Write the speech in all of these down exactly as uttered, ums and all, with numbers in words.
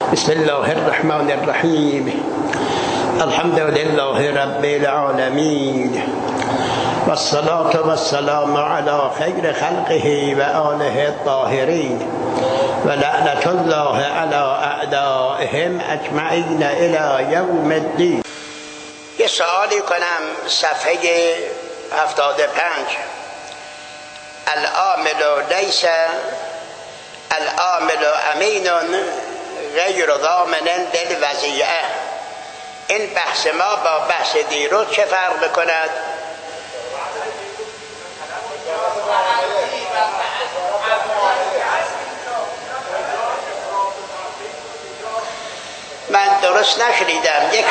بسم الله الرحمن الرحیم. الحمد لله رب العالمین والصلاة والسلام علی خیر خلقه و آله الطاهرین و لعنت الله علی اعدائهم اجمعین الی یوم الدین. یه سوالی کنم. صفحه هفتاد و پنج. العامل لیس العامل امین غیر ضامن للوضیعه. این بحث ما با بحث دیروز چه فرق بکند؟ من درست نشنیدم. یک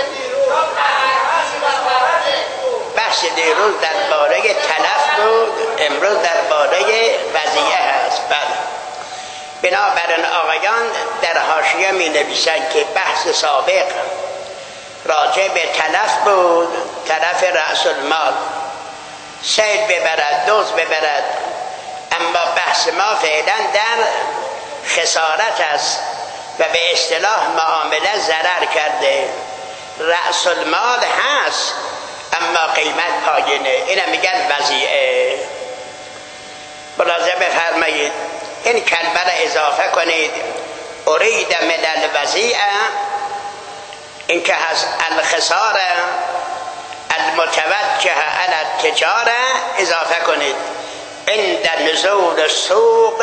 بحث دیروز درباره تلف بود، امروز درباره وضیعه هست. بله. بنابراین آقایان در حاشیه می نویسند که بحث سابق راجع به تلف بود، تلف رأس المال، سید ببرد، دوز ببرد. اما بحث ما فعلا در خسارت است و به اصطلاح معامله ضرر کرده. رأس المال هست اما قیمت پایینه. اینا میگن وضیعه. ملاحظه بفرمایید. این کلمه را اضافه کنید. ارید من الوضیعه، این که هست الخساره المتوجه علی التجاره، اضافه کنید عند نزول السوق،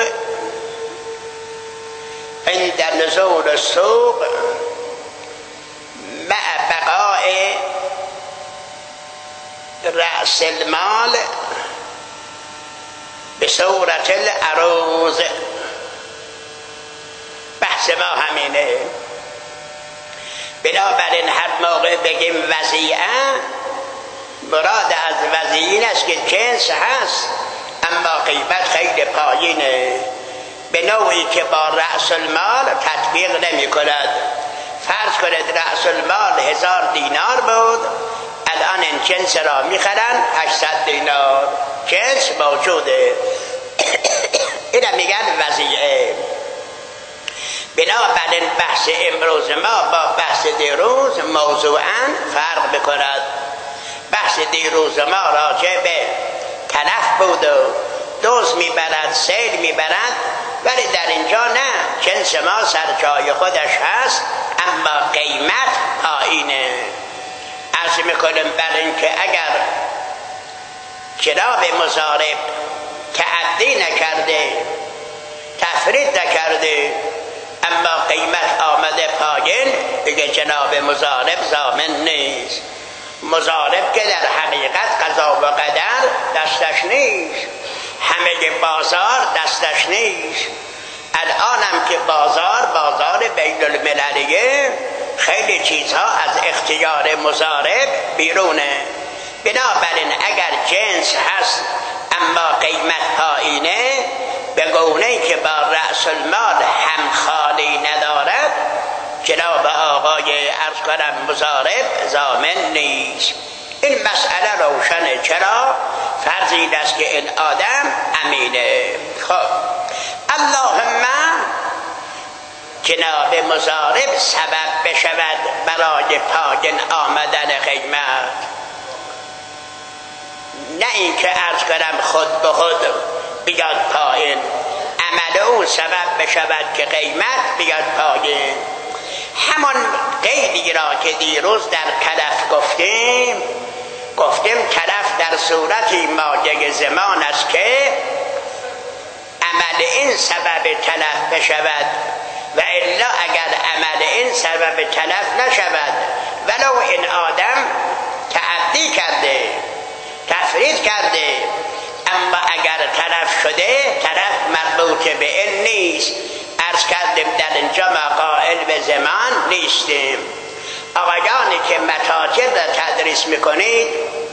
عند نزول السوق مع بقاء رأس المال به صورت العروض. بحث ما همینه. بنابراین هر موقع بگیم وضیعه، مراد از وضیعه این است که جنس هست اما قیمت خیلی پایینه، به نوعی که با رأس المال تطبیق نمی کند. فرض کنید رأس المال هزار دینار بود، الان این جنس را میخرن هشتصد دینار. جنس موجوده. اینا میگن وضیعه. بنابراین بحث امروز ما با بحث دیروز موضوعاً فرق بکند. بحث دیروز ما راجع به تلف بود و دوز میبرد، سیل میبرد، ولی در اینجا نه. جنس ما سر جای خودش هست اما قیمت پایینه. عرض میکنم بر اینکه اگر جناب مضارب تعدی نکرده، تفرید نکرده، اما قیمت آمده پایین، دیگه جناب مضارب ضامن نیست. مضارب که در حقیقت قضا و قدر دستش نیست، همه بازار دستش نیست. الان هم که بازار بازار بین المللیه، خیلی چیزها از اختیار مضارب بیرونه. بنابراین اگر جنس هست اما قیمت پایینه، به گونه‌ای که با رأس المال هم خالی ندارد، جناب آقای عرض کنم مضارب ضامن نیست. این مسئله روشنه. چرا؟ فرض این است که این آدم امینه. خب اللهم جناب مضارب سبب بشود برای پایین آمدن قیمت، نه اینکه عرض کنم خود به خود بیاد پایین. عمل او سبب بشود که قیمت بیاد پایین. همان قیدی را که دیروز در تلف گفتیم، گفتیم تلف در صورتی مایه زمان است که عمل این سبب تلف بشود، و الا اگر عمل این سبب تلف نشود، ولو این آدم تعدی کرده، تفرید کرده، اما اگر تلف شده، تلف مربوط به این نیست. عرض کردیم در اینجا ما قائل به زمان نیستیم. آقایانی که متاجر را تدریس میکنید،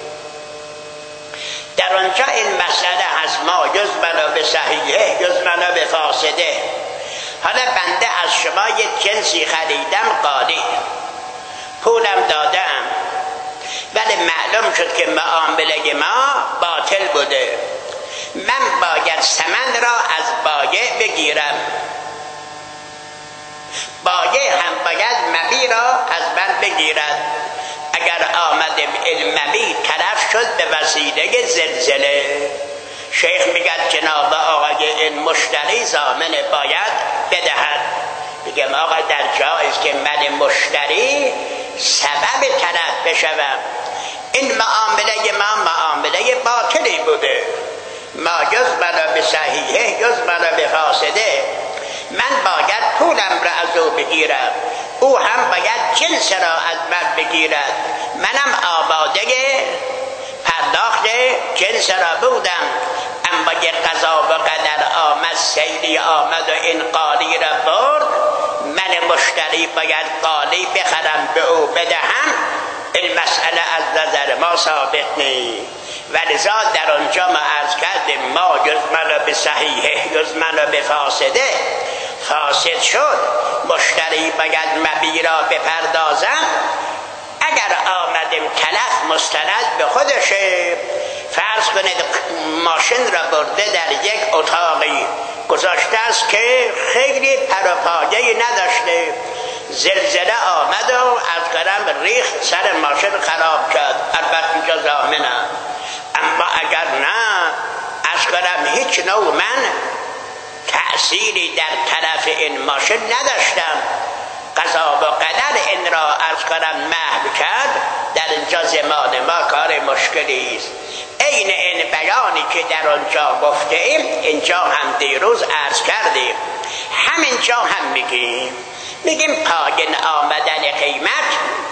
در آنجا این مسئله هست، ما یضمن به صحیحه یضمن به فاسده. حالا بنده از شما یک جنسی خریدم قالی، پولم دادم، ولی معلوم شد که معامله ما باطل بوده. من باید ثمن را از بایع بگیرم، باید پایه هم باید مبی را از من بگیرد. اگر آمد مبی طرف شد به وسیله زلزله. شیخ میگه جناب آقای این مشتری ضامن باید بدهد. میگم آقا در جایز که من مشتری سبب طرف بشوم. این معامله ما معامله باطلی بوده. ما جز منو به صحیحه جز منو به فاسده. من باید پولم را از او بگیرم، او هم باید جنس را از من بگیرد. منم آماده پرداخت جنس را بودم، اما یه قضا و قدر آمد، سیلی آمد و این قالی را برد. من مشتری باید قالی بخرم به او بدهم. این مسئله از نظر ما ثابت نیست. ولذا در آنجا ما عرض کردیم ما جز منو به صحیحه جز منو به فاسده. فاسد شد مشتری باید مبی را بپردازم. اگر آمدیم تلف مستند به خودشه. فرض کنید ماشین را برده در یک اتاقی گذاشته است که خیلی پروپایه‌ای نداشته. زلزله آمد و از گرم ریخ سر ماشین خراب کرد. البته اینجا ضامنم. اما اگر نه از گرم هیچ نوع من تأثیری در طرف این ماشین نداشتم، قضا و قدر این را از گرم محو کرد، در اینجا زمان ما کار مشکلی است. این این بیانی که در آنجا گفته ایم اینجا هم دیروز عرض کردیم، همینجا هم میگیم. میگیم پایین آمدن قیمت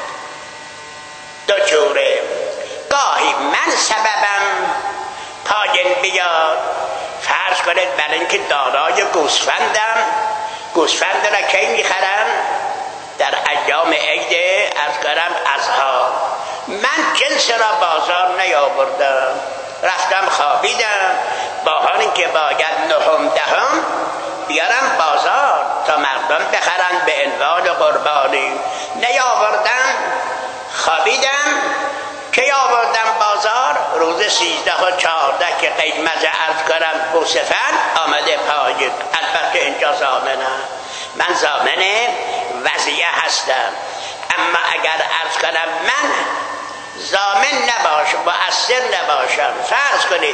دو جوره. گاهی من سببم پایین بیاد. فرض کنید برای اینکه دارای گوسفندم، گوسفند را کی میخرم؟ در ایام عید از گرم اضحی. من جنس را بازار نیاوردم، رفتم خوابیدم، با حالی که باید نهم دهم بیارم بازار تا مردم بخرن به عنوان قربانی. نیاوردم، خوابیدم. که آوردم بازار روز سیزده و چهارده که قیمت عرض کنم گوسفند آمده پایین. البته اینجا ضامنم، من ضامن وضعیه هستم. اما اگر عرض کنم من ضامن نباشم، مؤثر نباشم، فرض کنید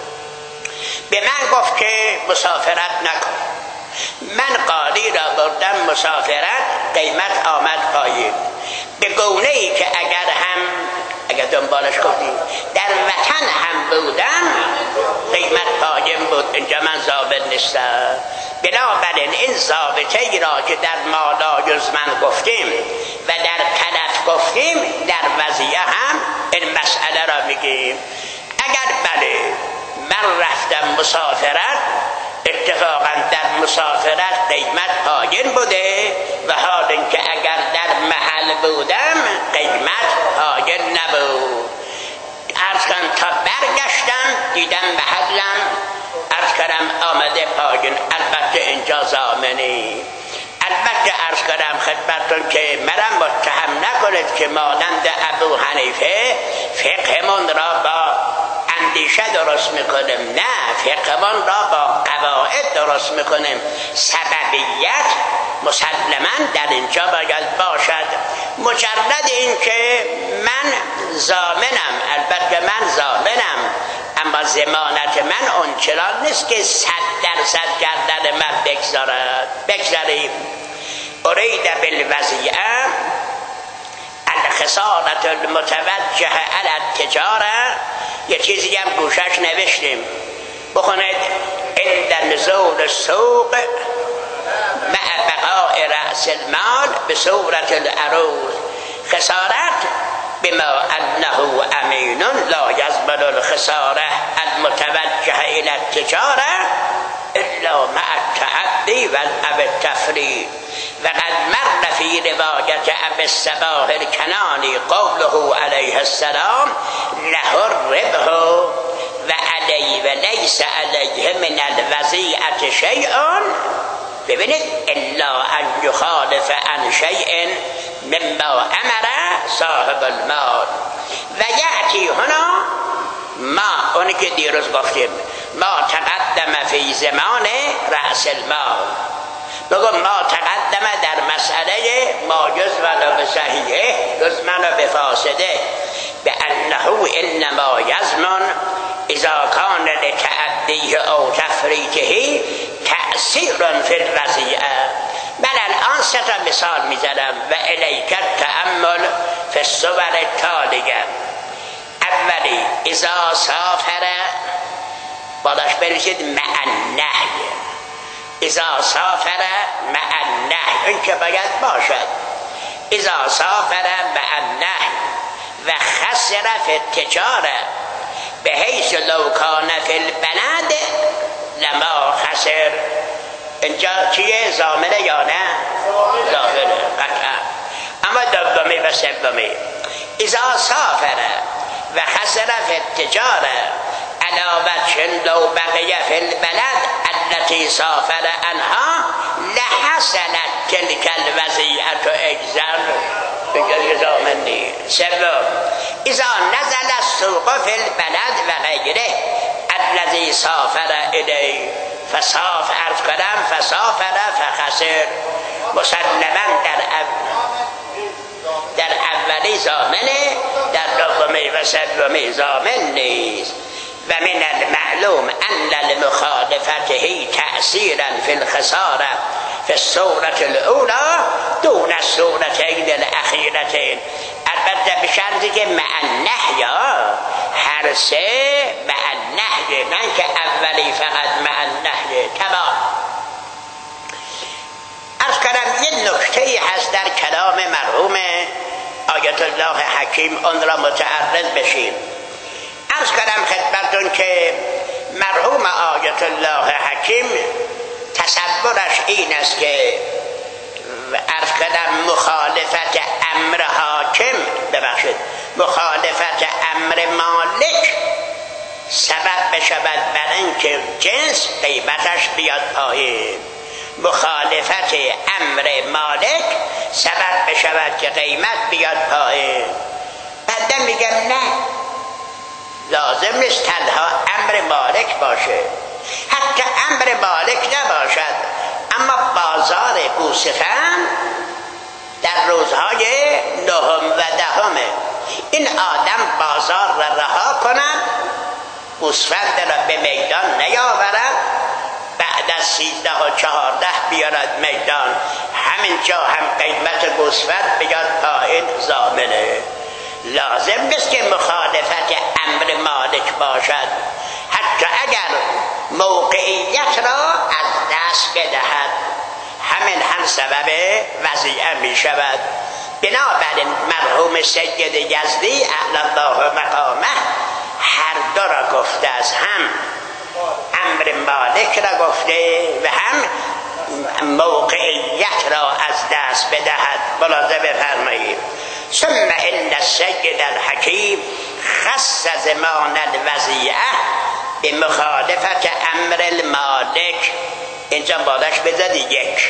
به من گفت که مسافرت نکن، من قالی را بردم مسافرت، قیمت آمد پایین. به گونه ای که اگر هم اگر دنبالش کنیم در وطن هم بودم قیمت پایین بود، اینجا من ضابط نیستم. بنابراین این ضابطه ای را که در مالا جز من گفتیم و در تلف گفتیم در وضعیه هم این مسئله را میگیم. اگر بله من رفتم مسافرت، اتفاقا در مسافرت قیمت پایین بوده و حال اینکه اگر در محل بودم قیمت پایین نبود. عرض کنم تا برگشتم دیدم محلم عرض کنم آمده پایین. البته اینجا ضامنی. البته عرض کنم خدمتتون که مرم متهم نکنید که مانند ابو حنیفه فقهمون را با اندیشه درست میکنیم. نه، فقهمون را با قواعد درست میکنیم. سببیت مسلما در اینجا باید باشد. مجرد این که من ضامنم، البته من ضامنم، اما ضمانت من اونچنان نیست که صد درصد گردن من بگذارد. بگذاریم ارید بالوضیعه الخسارة المتوجه علی التجاره. یه چیزی هم گوشش نوشتیم، بخونید. عند نزول السوق مع بقاء رأس المال به صورت العروض. خسارت بما انه امین لا یضمن الخساره المتوجه الى التجاره الا مع التعدی و التفريط. وقد مر في روایت ابي الصباح الکنانی قوله علیه السلام له الربح و علی و لیس علیه من الوضیعة شیء. ببینید الا ان یخالف عن شیء مما امر صاحب المال و یأتی هنا ما اونی که دیروز گفتیم ما تقدم فی زمان رأس المال. بگو ما تقدم در مسئله ما جز ولا به صحیحه جز منو به فاسده به انه انما یزمن اذا کان لتعدیه او تفریطه تأثیر فی الوضیعه. من الان سه تا مثال میزنم و الیک التأمل فی الصور التالیه. اولی اذا سافر بالاش بریشید مع النهی، اذا سافر مع النهی این که باید باشد، اذا سافر مع النهی و خسر فی التجاره به حیث لو کان فی البلد لما خسر. اینجا چیه؟ زامنه یا نه؟ زامنه قطعا. اما دومی و سومی اذا سافر و خسر فی التجاره علاوه لو بقی فی البلد التي سافر عنها لحسنت تلك الوضیعه اجزر بگه زامنی. سوم اذا نزل السوق فی البلد و غیره الذي سافر الیه فسافر عرض کنم فسافر فخسر. مسلما در در اولی زامنه، در دومی و سومی زامن نیست. و من المعلوم ان لمخالفته تأثیرا فی الخساره فی الصورة الاولى دون الصورتین الاخیرتین. البته بشرطی که مع النهی، هر سه مع النهی، نه که اولی فقط مع النهی. تمام. عرض کنم یه نکته‌ای هست در کلام مرحوم آیت الله حکیم، اون را متعرض بشیم. عرض کنم خدمتون که مرحوم آیت الله حکیم تصورش این است که عرض کنم مخالفت امر حاکم، ببخشید مخالفت امر مالک سبب بشود بر اینکه جنس قیمتش بیاد پایین. مخالفت امر مالک سبب بشود که قیمت بیاد پایین. بعد میگم نه، لازم نیست تنها امر مالک باشه، حتی امر مالک نباشد، اما بازار گوسفند در روزهای نهم و دهمه این آدم بازار را رها کند، گوسفند را به میدان نیاورد، بعد از سیزده و چهارده بیارد میدان، همینجا هم قیمت گوسفند بیاد پایین، زامنه. لازم نیست که مخالفت امر مالک باشد، حتی اگر موقعیت را از دست بدهد، همین هم سبب وضیعه می شود. بنابراین مرحوم سید یزدی اعلی الله مقامه هر دو را گفته است، هم امر مالک را گفته و هم موقعیت را از دست بدهد. ملاحظه بفرمایید. ثم ان السید الحکیم خص زمان الوضیعه به مخالفت امر المالک. اینجا بالش بزد یک،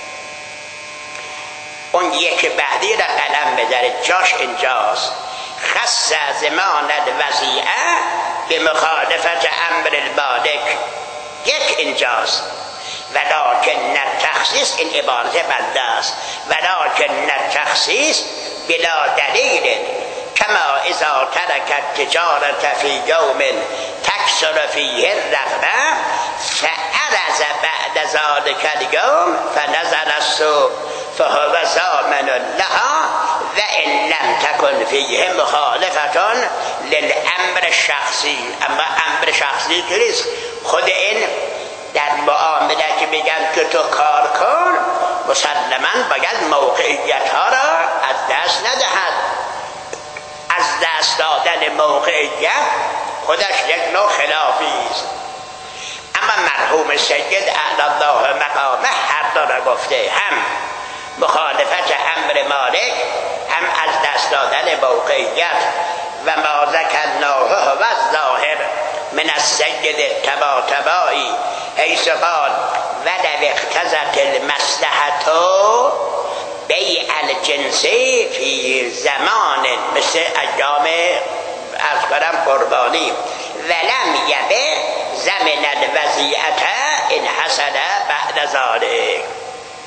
اون یک بعدی را قلم بذارید، جاش اینجاست. خص زمان الوضیعه به مخالفت امر المالک، یک اینجاست. ولکن التخصیص، این عبارت بنده است، ولکن التخصیص بلا دلیل کما اذا ترک التجارة فی یوم تکثر فیه الرغبه فعرض بعد ذلك اليوم فنزل السوق فهو ضامن لها و ان لم تکن فیه مخالفة للامر الشخصی. اما امر شخصی که نیست، خود این در معامله که میگن که تو کار کن، مسلما باید موقعیت ها را از دست ندهد. از دست دادن موقعیت خودش یک نوع خلافی است. اما مرحوم سید اعلی الله مقامه هر دو را گفته، هم مخالفت امر مالک، هم از دست دادن موقعیت. و ما ذکرناه و الظاهر من السید طباطبایی حیث قال ولو اقتضت المصلحة بیع الجنس فی زمان، مثل ایام از کنم قربانی، ولم یبه زمن الوضیعة ان حصل بعد ذلك.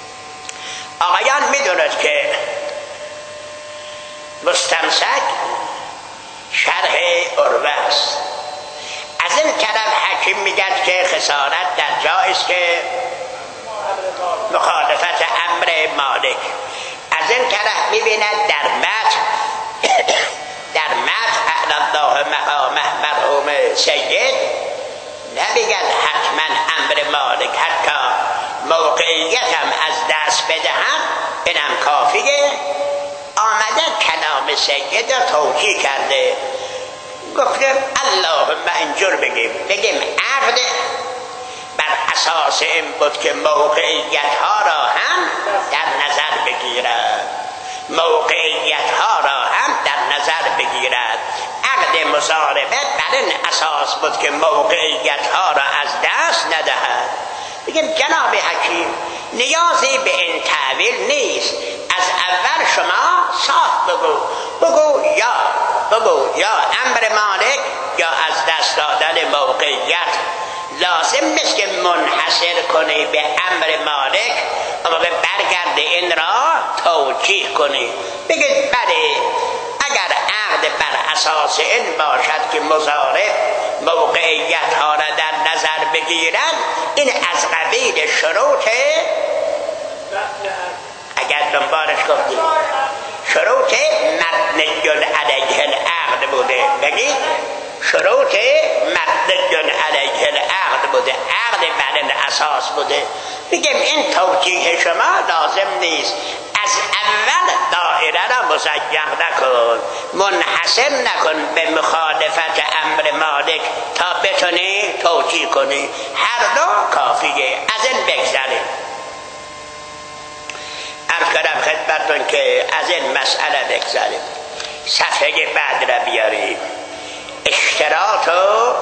آقایان میدونید که مستمسک شرح عروه است. از این طرف حکیم میگد که خسارت در جایست که مخالفت امر مالک. از این طرف میبیند در متن در متن اعلی الله مقامه مرحوم سید نمیگن حتما امر مالک، حتی موقعیت هم از دست بدهم اینم کافیه. آمده کلام سید را توجیه کرده، گفتم اللهم اینجور بگیم بگیم عقد بر اساس این بود که موقعیت ها را هم در نظر بگیرد موقعیت ها را هم در نظر بگیرد عقد مصاربه بر این اساس بود که موقعیت ها را از دست ندهد. بگیم جناب حکیم نیازی به این تعویل نیست، از اول شما صاف بگو بگو یا بگو یا امر مالک یا از دست دادن موقعیت. لازم نیست که منحصر کنی به امر مالک اما به برگرد این را توجیه کنی. بگید بله اگر عقد بر اساس این باشد که مضارب موقعیت ها را در نظر بگیرد این از قبیل شروط اگر دنبالش گفتیم شروط مبنی علیه العقد بوده. بگید شروط مبنی علیه العقد بوده، عقد بر این اساس بوده. بگیم این توجیه شما لازم نیست، از اول دایره را مزین نکن، منحصر نکن به مخالفت امر مالک تا بتونی توجیه کنی. هر دو کافیه. از این بگذاریم. عرض کردم خدمتتون که از این مسئله بگذاریم. صفحه بعد را بیاریم. اشتراط و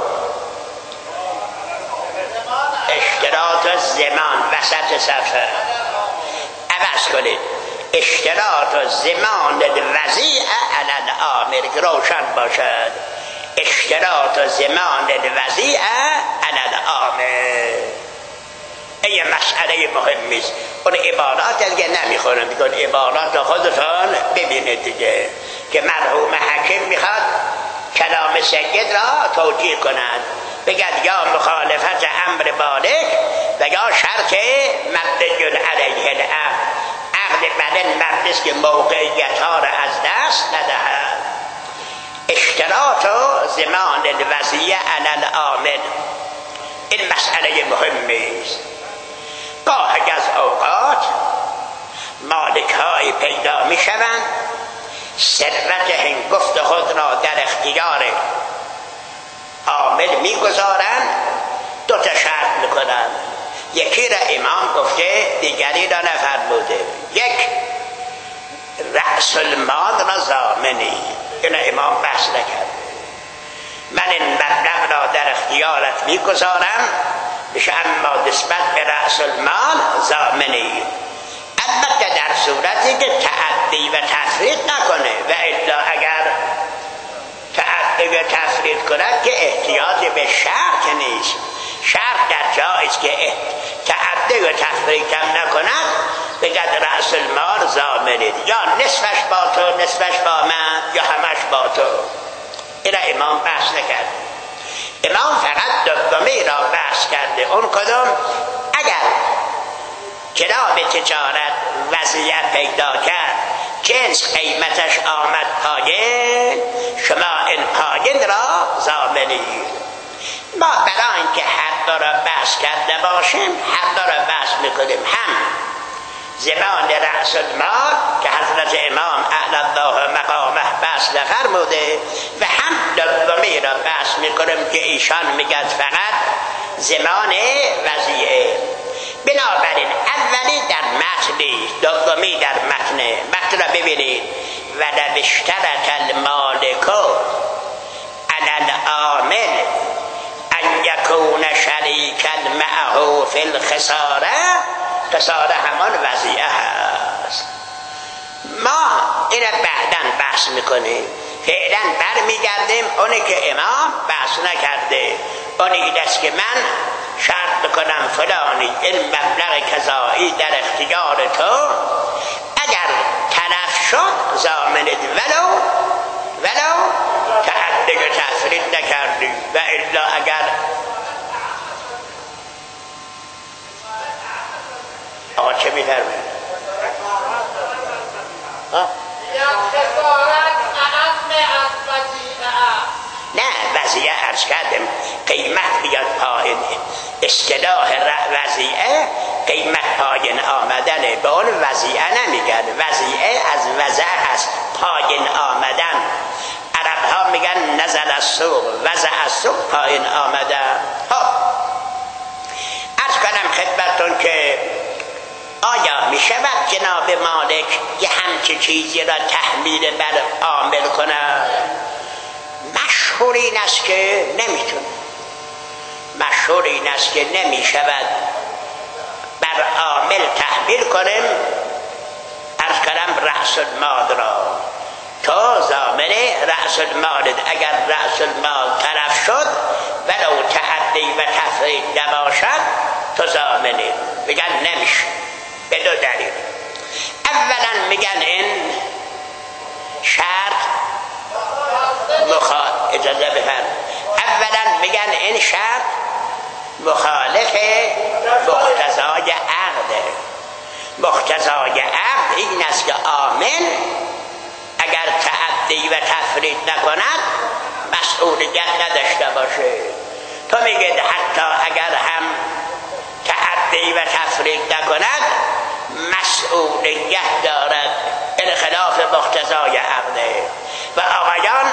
اشتراط و زمان وسط صفحه عوض کنید. اشتراط و زمان الوضیع علی الامر روشن باشد. اشتراط و زمان الوضیع علی الامر این مسئله مهمی است. اون عبارات دیگه نمیخونم، بگن عبارات خودتان ببینید دیگه که مرحوم حکیم میخواد کلام سید را توجیه کند، بگد یا مخالفت امر مالک و یا شرط مبنی علیه العقد. عقد بر این مبنی است که موقعیت ها را از دست ندهد. اشتراط و زمان الوضیع علی العامل این مسئله مهمی است. گاهی از اوقات مالک های پیدا می شوند ثروت هنگفت خود را در اختیار عامل می گذارند، دو تا شرط می کنند. یکی را امام گفته دیگری را نفرموده. یک رأس المال را ضامنی، این امام بحث نکرد. من این مبلغ را در اختیارت می گذارم بشه اما نسبت به رأس المال ضامنی، البته در صورتی که تعدی و تفرید نکنه و الا اگر تعدی و تفرید کند که احتیاج به شرط نیست. شرط در جایست که تعدی و تفرید هم نکند بگد رأس المال ضامنید، یا نصفش با تو نصفش با من یا همش با تو. این امام بحث نکرد. امام فقط دومی را بحث کرده. اون کدوم؟ اگر جناب تجارت وضعیت پیدا کرد جنس قیمتش آمد پایین، شما این پایین را ضامنید. ما برای اینکه هر دو را بحث کرده باشیم هر دو را بحث میکنیم، هم زمان رأس المال که حضرت امام اعلی الله مقامه بحث نفرموده و هم دومی را بحث میکنیم که ایشان میگد فقط زمان وضعیه. بنابراین اولی در متن، دومی در متن. متن را ببینید. و لو اشترط المالک علی العامل ان یکون شریکا معه فی الخساره، خساره همان وضعیه هست. ما این بعداً بحث میکنیم. فعلا برمیگردیم اونی که امام بحث نکرده. اونی دست که من شرط بکنم فلانی این مبلغ کذایی در اختیار تو، اگر تلف شد ضامنت، ولو ولو تعدی و تفرید نکردی. و الا اگر آقا چه میفرمید؟ نه وضیعه عرض کردم قیمت بیاد پایین، اصطلاح وضیعه قیمت پایین آمدن، به اون وضیعه نمیگن، وضیعه از وضع هست، پایین آمدن. عرب ها میگن نزل السوق، وضع السوق پایین آمدن. خب عرض کنم خدمتون که آیا می شود جناب مالک یه همچه چیزی را تحمیل بر عامل کند؟ مشهور این است که نمیتونه، مشهور این است که نمی شود بر عامل تحمیل کنیم. عرض کنم رأس المال را، تو ضامن رأس المال، اگر رأس المال طرف شد ولو تعدی و تفرید نباشد تو ضامنی. بگن نمیشه به دو دلیل. اولا میگن این شرط مخالف، اجازه بفرم، اولا میگن این شرط مخالف مقتضای عقده. مقتضای عقد این است که عامل اگر تعدی و تفرید نکند مسئولیت نداشته باشه. تو میگه حتی اگر هم تعدی و تفرید نکند مسئولیت دارد، این خلاف مقتضای عقده. و آقایان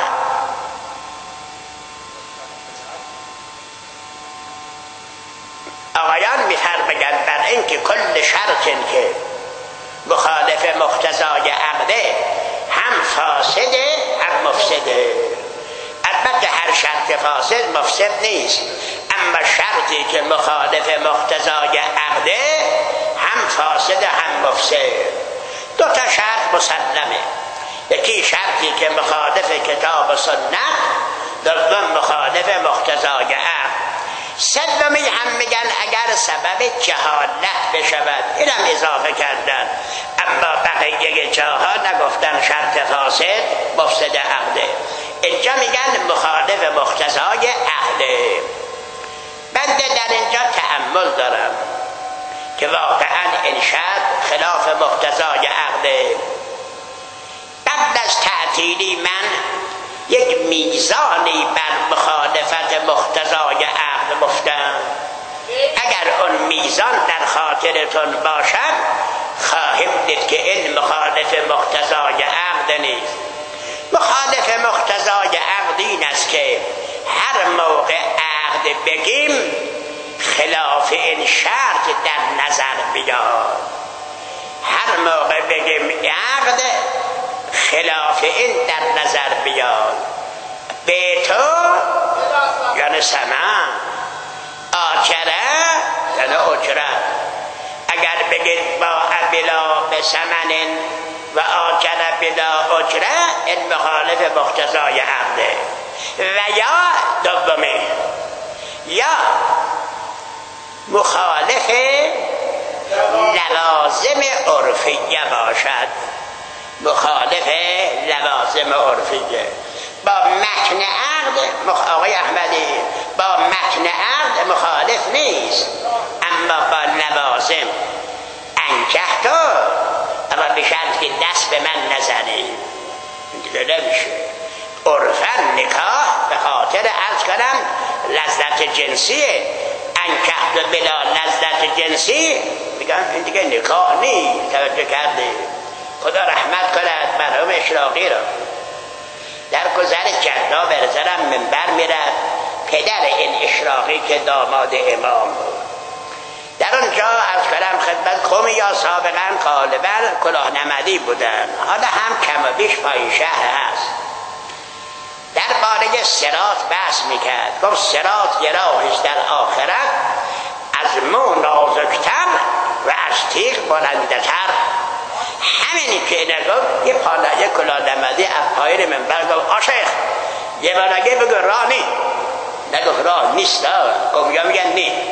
آقایان میفرمایند بر اینکه کل شرط که مخالف مقتضای عقده هم فاسده هم مفسده. البته هر شرط فاسد مفسد نیست، اما شرطی که مخالف مقتضای عقده هم فاسد هم مفسد. دو تا شرط مسلمه، یکی شرطی که مخالف کتاب و سنت، دوم مخالف مقتضای عقد. سومی هم میگن اگر سبب جهالت بشود، اینم اضافه کردن، اما بقیه جاها نگفتن شرط فاسد مفسد عقده. اینجا میگن مخالف مقتضای عقده. بنده در اینجا تأمل دارم که واقعا این شرط خلاف مقتضای عقده. قبل از تعطیلی من یک میزانی بر مخالفت مقتضای عقد گفتم. اگر اون میزان در خاطرتون باشد خواهیم دید که این مخالف مقتضای عقد نیست. مخالف مقتضای عقد این است که هر موقع عقد بگیم خلاف این شرط در نظر بیاد. هر موقع بگیم عقد خلاف این در نظر بیاد. به تو یعنی سمن، آکره یعنی اجرت. اگر بگید با بلا به سمن و آکره بلا اجره، این مخالف مقتضای عقده. و یا دومه، یا مخالف لوازم عرفیه باشد. مخالف لوازم عرفیه با متن عقد، آقای احمدی با متن عقد مخالف نیست، اما با لوازم انکه تو، اما به شرط که دست به من نزنی، دیگه نمیشه. عرفا نکاح به خاطر عرض کنم لذت جنسیه، انکه تو بلا لذت جنسی میگم این دیگه نکاح نیست. توجه کرده؟ خدا رحمت کند مرحوم اشراقی را. در گذر جدا به نظرم منبر میرد پدر این اشراقی که داماد امام بود. در اونجا از کلم خدمت قومی یا سابقا غالبا کلاه نمدی بودن، حالا هم کم و بیش پای شهر هست. در باره صراط بحث میکرد، گفت صراط یه راهش در آخرت از مو نازکتر و از تیغ بلندتر. همینی که نگفت یه پالایه کلاه نمدی از پایین منبر گفت آشیخ یه بارگه بگو راه نی، نگفت راه نیست، گفت یا میگن نی.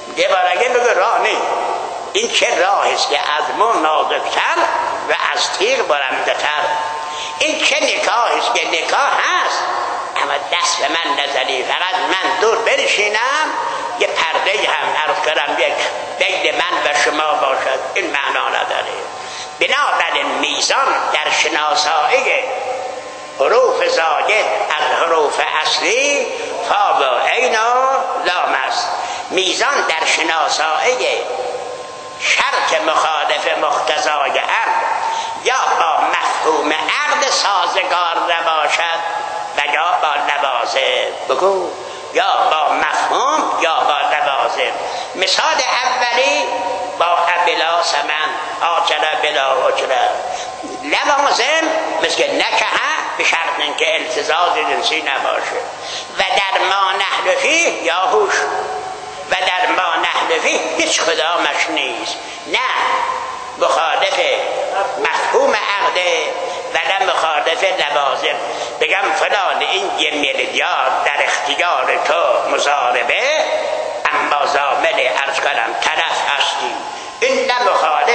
دوباره بگه راه نی. این چه راهی است که از مو نازکتر و از تیغ بلندتر؟ این چه نکاحی است که نکاح هست اما دست به من نزنی، فقط من دور بنشینم یه پرده هم عرض کردم یک بین من و شما باشد، این معنا نداره. بنابراین میزان در شناسایی حروف زاید از حروف اصلی فا و عین و لام است. میزان در شناسایی شرط مخالف مقتضای عقد یا با مفهوم عقد سازگار نباشد و یا با لوازم. بگو یا با مفهوم یا با لوازم. مثال اولی با بلا ثمن آجر بلا اجره. لوازم مثل نکه به شرط اینکه التزاز جنسی نباشه و در ما نحن فیه یا هوش و در ما نحن فیه هیچ کدامش نیست. نه مخالف مفهوم عقده و نه مخالف لوازم. بگم فلان این یه میلیارد در اختیار تو مضاربه اما ضامن عرض کنم طرف هستی، این نه مخالف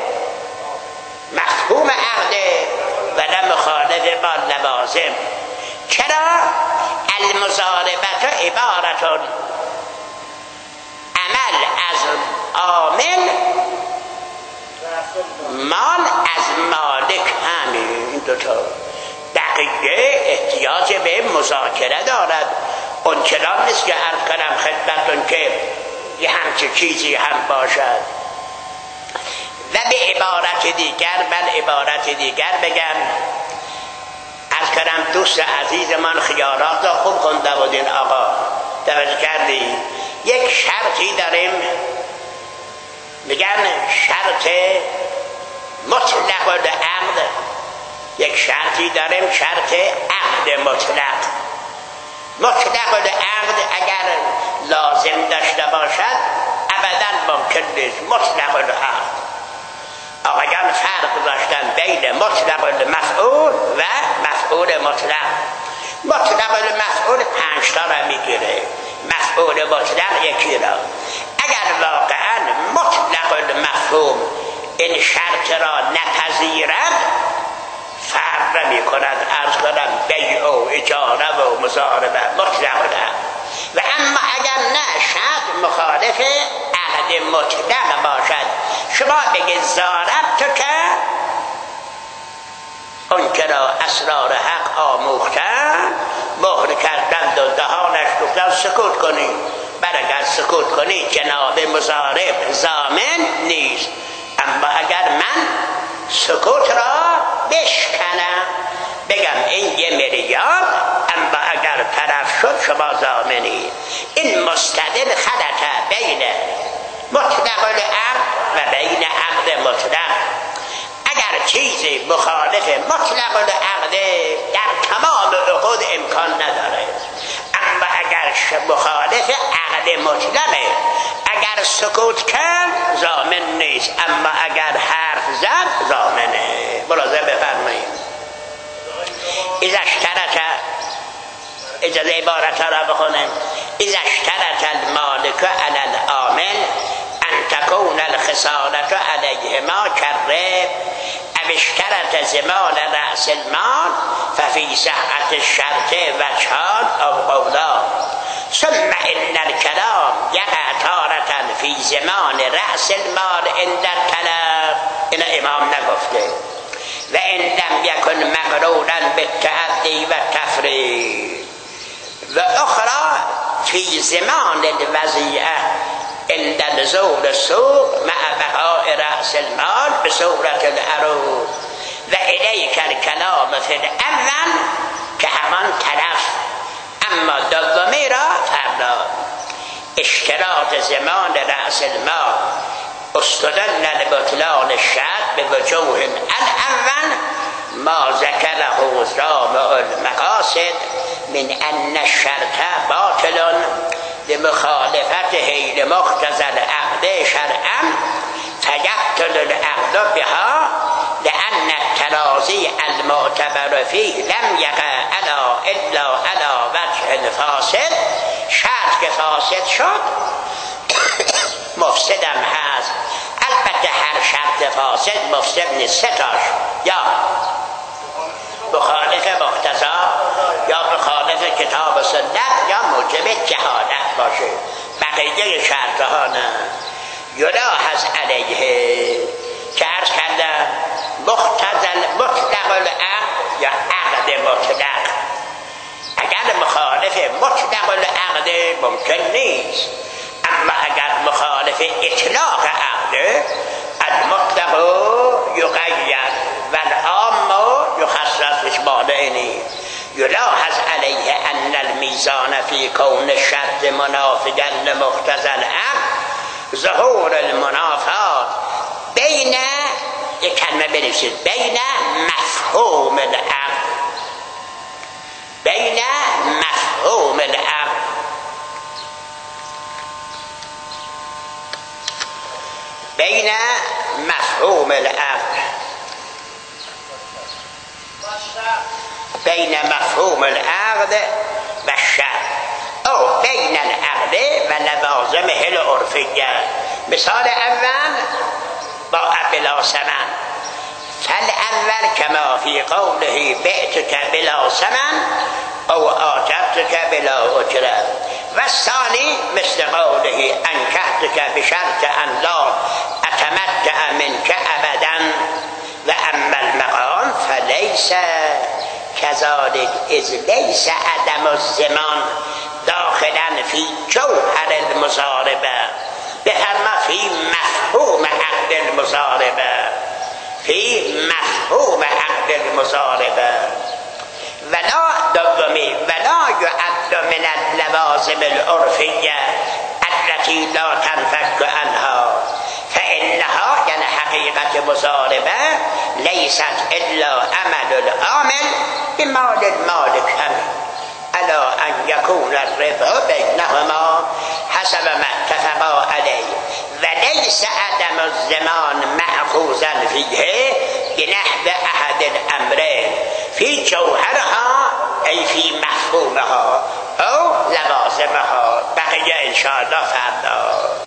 مفهوم عقده و نه مخالف با لوازم. چرا؟ المضاربت عبارت عمل از عامل مال از مالک، همین این دوتا. دقیقه احتیاج به مذاکره دارد. اون چنان نیست که عرض کنم خدمتون که یه همچه چیزی هم باشد. و به عبارت دیگر من عبارت دیگر بگم، عرض کنم دوست عزیز من خیارات را خوب خونده بودین آقا، توجه کردی؟ یک شرطی داریم میگن شرط مطلق العقد، یک شرطی داریم شرط عقد مطلق. مطلق العقد اگر لازم داشته باشد ابدا ممکن نیست. مطلق العقد آقایان فرق داشتن بین مطلق المفعول و مفعول مطلق. مطلق المفعول پنج تا را میگیره، مفعول مطلق یکی را. اگر واقعا مطلق المفهوم این شرط را نپذیرد فرق می کند عرض کنم بیع و اجاره و مضاربه مطلق ده. و اما اگر نه شرط مخالف عقد مطلق باشد، شما بگید زارت تو که اون که را اسرار حق آموختن مهر کردند و دهانش گفتن سکوت کنی. بر اگر سکوت کنی جناب مضارب ضامن نیست. اما اگر من سکوت را بشکنم بگم این یه میلیارد، اما اگر طرف شد شما ضامنی. این مستدل خلطه بین مطلق العقد و بین عقد مطلق. اگر چیزی مخالف مطلق العقد در تمام عقود امکان نداره، اما اگر مخالف عقد مطلقه اگر سکوت کرد ضامن نیست، اما اگر حرف زد ضامنه. ملاحظه بفرمایید. اذا اشترط، اجازه عبارت را بخونم، اذا اشترط المالک علی العامل ان تكون الخسارة علیهما كالربا او اشترط زمان رأس المال ففي صحة الشرط وجهان او قولان ثم ان الكلام يقع تارة في زمان رأس المال عند الطلب. این امام نگفته. و ان لم يكن مقرونا بالتعدي والتفريط و اخرى في زمان الوضيعة عند نزول السوق مع بقاء رأس المال بصورة العروض و الیک الکلام فی الاول که همان طرف. اما دومی را فردا اشتراط زمان رأس المال استدل لبطلان الشرط به وجوه الاول ما ذکره زامع المقاصد من ان الشرط باطل لمخالفته لمقتضى العقد شرعا فيبطل العقد بها لأن التراضي المعتبر فيه لم يقع على الا على وجه فاسد. شرط که فاسد شد مفسدم هست. البته هر شرط فاسد مفسد نیست، سه تاش یا مخالف مقتضا یا مخالف کتاب و سنت یا موجب جهالت باشه. بقیه شرطها نه. یراه از علیه که عرض کردم مختزل مطلق العقد یا عقد مطلق. اگر مخالف مطلق العقد ممکن نیست، اما اگر مخالف اطلاق عقد المطلق یقید و العام یخصص مانع نیست. یلاحظ علیه ان المیزان فی کون شرط منافقا لمقتضی العقد ظهور المنافات بین، یک کلمه بنویسید، بین مفهوم العقد، بین مفهوم العقد بین مفهوم العقد بین مفهوم العقد و الشرط او بین العقد و لوازمه العرفیه. مثال اول با بلا ثمن، فالاول کما فی قوله بعتک بلا ثمن او آجرتک بلا اجره، و الثانی مثل قوله انکحتک بشرط ان لا اتمتع منک ابدا و اما المقام فلیس کذالک اذ لیس عدم الزمان داخلا فی جوهر المضاربه، بفرما فی مفهوم عقد المضاربه، فی مفهوم عقد المضاربه. ولا دومی ولا یعد من اللوازم العرفیه التي لا تنفك عنها فانها، یعنی حقیقت مضاربه، لیست الا عمل العامل بمال المالک الا ان یکون الربا بینهما حسب ما اتفقا علیه و لیس عدم الزمان مأخوذا فیه بنحو احد الامرین فی جوهرها ای فی مفهومها او لوازمها. بقیه انشاءالله فردا.